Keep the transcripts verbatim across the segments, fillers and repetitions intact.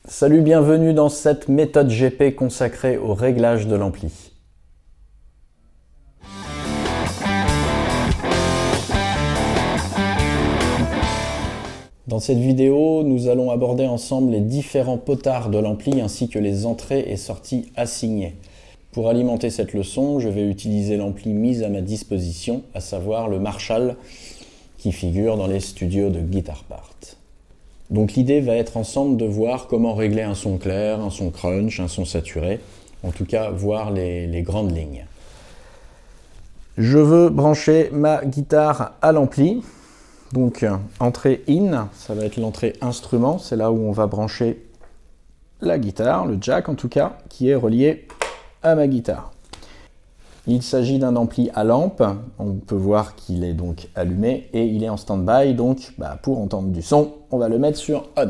Salut, bienvenue dans cette méthode G P consacrée au réglage de l'ampli. Dans cette vidéo, nous allons aborder ensemble les différents potards de l'ampli ainsi que les entrées et sorties assignées. Pour alimenter cette leçon, je vais utiliser l'ampli mis à ma disposition, à savoir le Marshall qui figure dans les studios de Guitar Part. Donc l'idée va être ensemble de voir comment régler un son clair, un son crunch, un son saturé, en tout cas voir les, les grandes lignes. Je veux brancher ma guitare à l'ampli, donc entrée in, ça va être l'entrée instrument, c'est là où on va brancher la guitare, le jack en tout cas, qui est relié à ma guitare. Il s'agit d'un ampli à lampe, on peut voir qu'il est donc allumé et il est en stand-by, donc bah, pour entendre du son, on va le mettre sur on.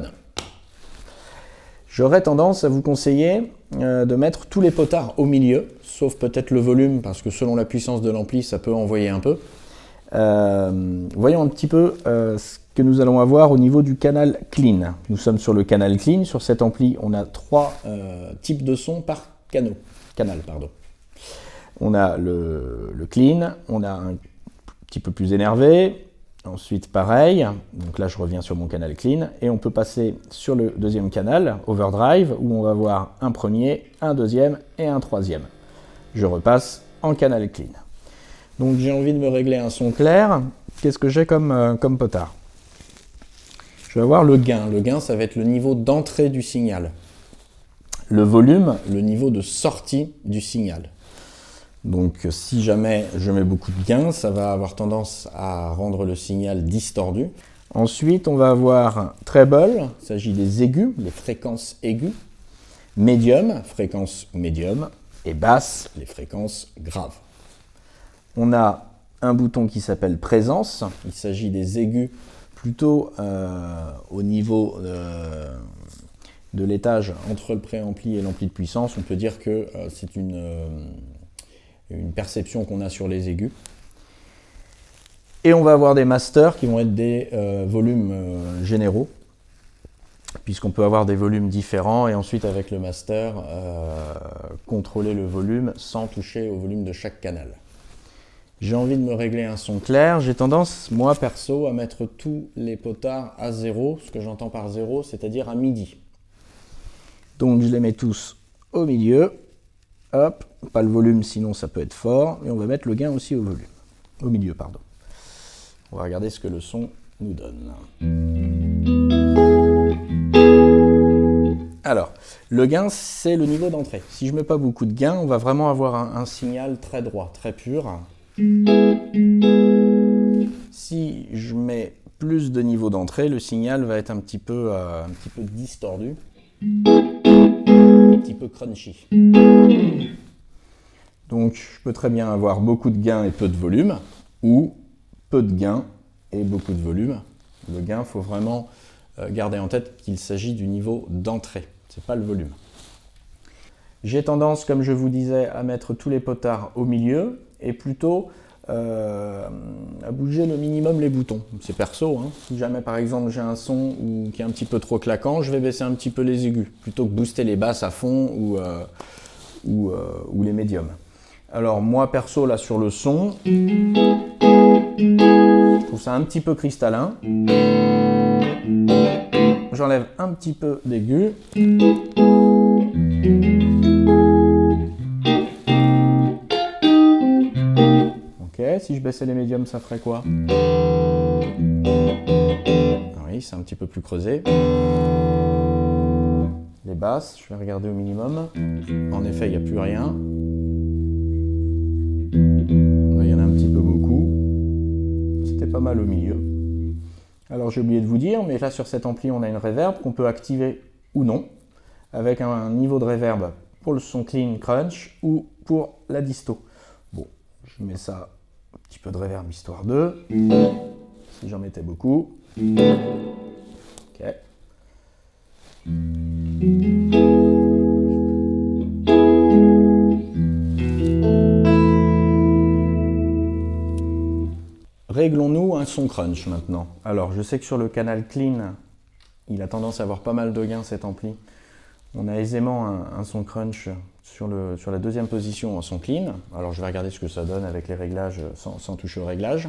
J'aurais tendance à vous conseiller euh, de mettre tous les potards au milieu, sauf peut-être le volume, parce que selon la puissance de l'ampli, ça peut envoyer un peu. Euh, voyons un petit peu euh, ce que nous allons avoir au niveau du canal clean. Nous sommes sur le canal clean, sur cet ampli, on a trois euh, types de sons par canal. canal pardon. On a le, le clean, on a un petit peu plus énervé, ensuite pareil, donc là je reviens sur mon canal clean, et on peut passer sur le deuxième canal, overdrive, où on va voir un premier, un deuxième et un troisième. Je repasse en canal clean. Donc j'ai envie de me régler un son clair, qu'est-ce que j'ai comme, euh, comme potard? Je vais avoir le gain, le gain ça va être le niveau d'entrée du signal. Le volume, le niveau de sortie du signal. Donc si jamais je mets beaucoup de gain, ça va avoir tendance à rendre le signal distordu. Ensuite, on va avoir treble, il s'agit des aigus, les fréquences aiguës. Medium, fréquence médium. Et basse, les fréquences graves. On a un bouton qui s'appelle présence, il s'agit des aigus plutôt euh, au niveau euh, de l'étage entre le préampli et l'ampli de puissance. On peut dire que euh, c'est une... Euh, une perception qu'on a sur les aigus. Et on va avoir des masters qui vont être des euh, volumes euh, généraux, puisqu'on peut avoir des volumes différents, et ensuite avec le master, euh, contrôler le volume sans toucher au volume de chaque canal. J'ai envie de me régler un son clair, j'ai tendance, moi perso, à mettre tous les potards à zéro, ce que j'entends par zéro, c'est-à-dire à midi. Donc je les mets tous au milieu. Hop, pas le volume, sinon ça peut être fort. Et on va mettre le gain aussi au volume, au milieu, pardon. On va regarder ce que le son nous donne. Alors, le gain, c'est le niveau d'entrée. Si je ne mets pas beaucoup de gain, on va vraiment avoir un, un signal très droit, très pur. Si je mets plus de niveau d'entrée, le signal va être un petit peu, euh, un petit peu distordu. Un petit peu crunchy. Donc je peux très bien avoir beaucoup de gain et peu de volume, ou peu de gain et beaucoup de volume. Le gain, il faut vraiment garder en tête qu'il s'agit du niveau d'entrée, c'est pas le volume. J'ai tendance, comme je vous disais, à mettre tous les potards au milieu et plutôt euh, à bouger le minimum les boutons. C'est perso, hein. Si jamais par exemple j'ai un son où, qui est un petit peu trop claquant, je vais baisser un petit peu les aigus, plutôt que booster les basses à fond ou, euh, ou, euh, ou les médiums. Alors moi perso là sur le son, je trouve ça un petit peu cristallin. J'enlève un petit peu d'aigus. Si je baissais les médiums, ça ferait quoi? Oui, c'est un petit peu plus creusé. Les basses, je vais regarder au minimum. En effet, il n'y a plus rien. Il y en a un petit peu beaucoup. C'était pas mal au milieu. Alors j'ai oublié de vous dire, mais là sur cet ampli, on a une reverb qu'on peut activer ou non, avec un niveau de reverb pour le son clean crunch ou pour la disto. Bon, je mets ça. Un petit peu de reverb histoire de, si j'en mettais beaucoup. Ok. Réglons-nous un son crunch maintenant. Alors je sais que sur le canal clean, il a tendance à avoir pas mal de gains cet ampli. On a aisément un, un son crunch sur, le, sur la deuxième position en son clean. Alors je vais regarder ce que ça donne avec les réglages sans, sans toucher au réglage.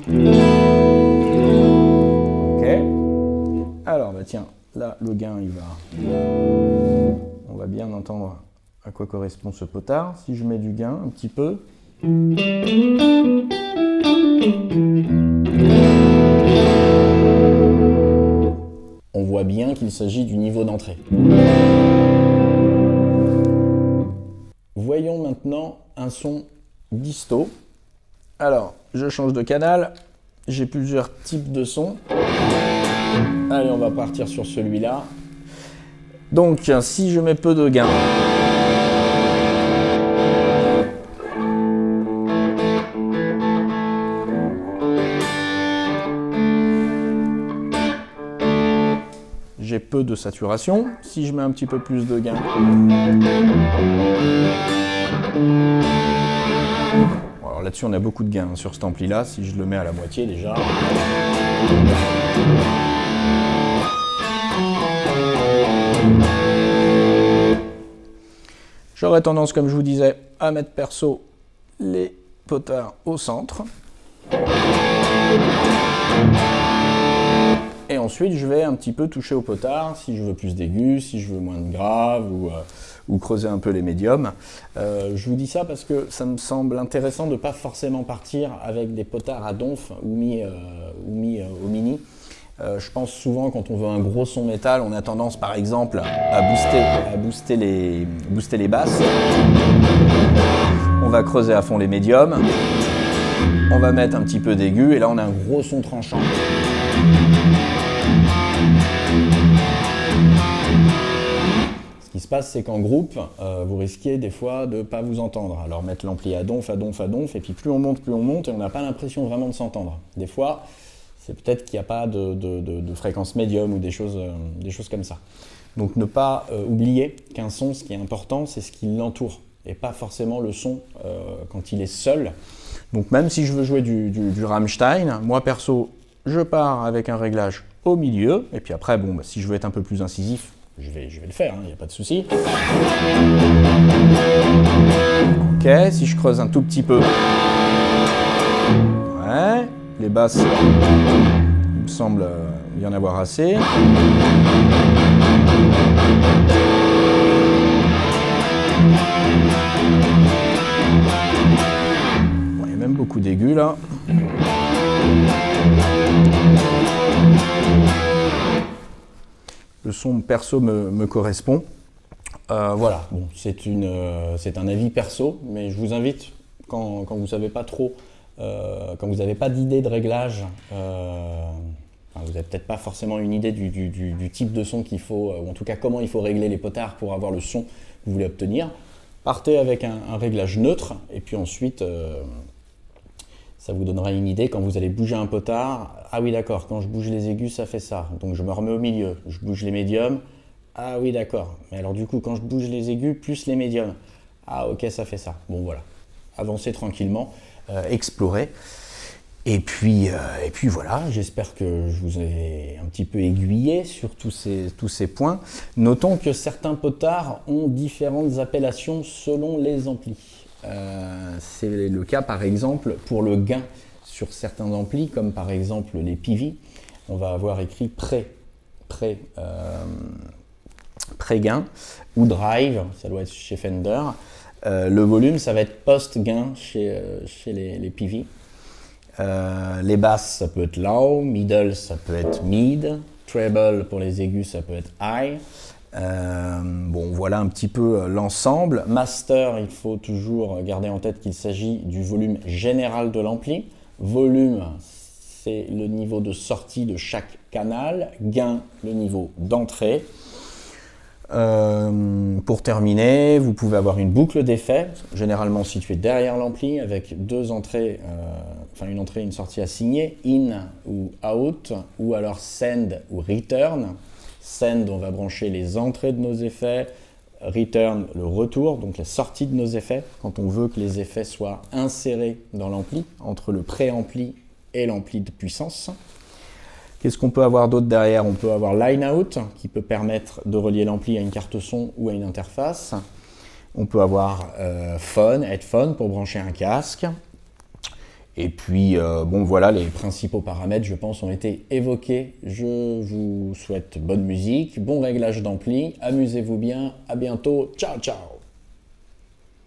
Ok. Alors bah tiens, là le gain il va. On va bien entendre à quoi correspond ce potard. Si je mets du gain un petit peu. On voit bien qu'il s'agit du niveau d'entrée. Voyons maintenant un son disto. Alors, je change de canal. J'ai plusieurs types de sons. Allez, on va partir sur celui-là. Donc, si je mets peu de gain, j'ai peu de saturation. Si je mets un petit peu plus de gain, alors là-dessus on a beaucoup de gain sur cet ampli là. Si je le mets à la moitié déjà, j'aurais tendance, comme je vous disais, à mettre perso les potards au centre. Et ensuite, je vais un petit peu toucher au potard, si je veux plus d'aigus, si je veux moins de graves, ou, euh, ou creuser un peu les médiums. Euh, je vous dis ça parce que ça me semble intéressant de ne pas forcément partir avec des potards à donf ou mis, euh, ou mis euh, au mini. Euh, je pense souvent, quand on veut un gros son métal, on a tendance, par exemple, à booster, à booster, les, booster les basses. On va creuser à fond les médiums. On va mettre un petit peu d'aigus, et là, on a un gros son tranchant. Ce qui se passe, c'est qu'en groupe, euh, vous risquez des fois de ne pas vous entendre. Alors mettre l'ampli à donf, à donf, à donf, et puis plus on monte, plus on monte, et on n'a pas l'impression vraiment de s'entendre. Des fois, c'est peut-être qu'il n'y a pas de, de, de, de fréquence médium ou des choses, euh, des choses comme ça. Donc ne pas euh, oublier qu'un son, ce qui est important, c'est ce qui l'entoure, et pas forcément le son euh, quand il est seul. Donc même si je veux jouer du, du, du Rammstein, moi perso, je pars avec un réglage au milieu, et puis après, bon, bah, si je veux être un peu plus incisif, je vais, je vais le faire, il hein, n'y a pas de souci. Ok, si je creuse un tout petit peu, ouais, les basses, il me semble euh, y en avoir assez. Bon, il y a même beaucoup d'aigus là. Le son perso me, me correspond. Euh, voilà, bon, c'est une, euh, c'est un avis perso, mais je vous invite, quand, quand vous ne savez pas trop, euh, quand vous n'avez pas d'idée de réglage, euh, enfin, vous n'avez peut-être pas forcément une idée du, du, du, du type de son qu'il faut, ou en tout cas comment il faut régler les potards pour avoir le son que vous voulez obtenir, partez avec un, un réglage neutre, et puis ensuite, euh, ça vous donnera une idée quand vous allez bouger un potard. Ah oui, d'accord, quand je bouge les aigus, ça fait ça. Donc je me remets au milieu. Je bouge les médiums. Ah oui, d'accord. Mais alors du coup, quand je bouge les aigus plus les médiums. Ah ok, ça fait ça. Bon voilà. Avancez tranquillement, euh, explorez. Et puis, euh, et puis voilà, j'espère que je vous ai un petit peu aiguillé sur tous ces, tous ces points. Notons que certains potards ont différentes appellations selon les amplis. Euh, c'est le cas par exemple pour le gain sur certains amplis, comme par exemple les P V. On va avoir écrit pré, pré, euh, pré-gain ou drive, ça doit être chez Fender. Euh, le volume, ça va être post-gain chez, euh, chez les, les P V. Euh, les basses, ça peut être low, middle, ça peut être mid, treble pour les aigus, ça peut être high. Euh, bon, voilà un petit peu euh, l'ensemble. Master, il faut toujours garder en tête qu'il s'agit du volume général de l'ampli. Volume, c'est le niveau de sortie de chaque canal. Gain, le niveau d'entrée. Euh, pour terminer, vous pouvez avoir une boucle d'effet, généralement située derrière l'ampli, avec deux entrées, euh, enfin une entrée et une sortie assignée, in ou out, ou alors send ou return. Send, on va brancher les entrées de nos effets. Return, le retour, donc la sortie de nos effets, quand on veut que les effets soient insérés dans l'ampli, entre le préampli et l'ampli de puissance. Qu'est-ce qu'on peut avoir d'autre derrière? On peut avoir Line Out, qui peut permettre de relier l'ampli à une carte son ou à une interface. On peut avoir euh, Phone, Headphone pour brancher un casque. Et puis, euh, bon voilà, les principaux paramètres, je pense, ont été évoqués. Je vous souhaite bonne musique, bon réglage d'ampli, amusez-vous bien, à bientôt, ciao ciao!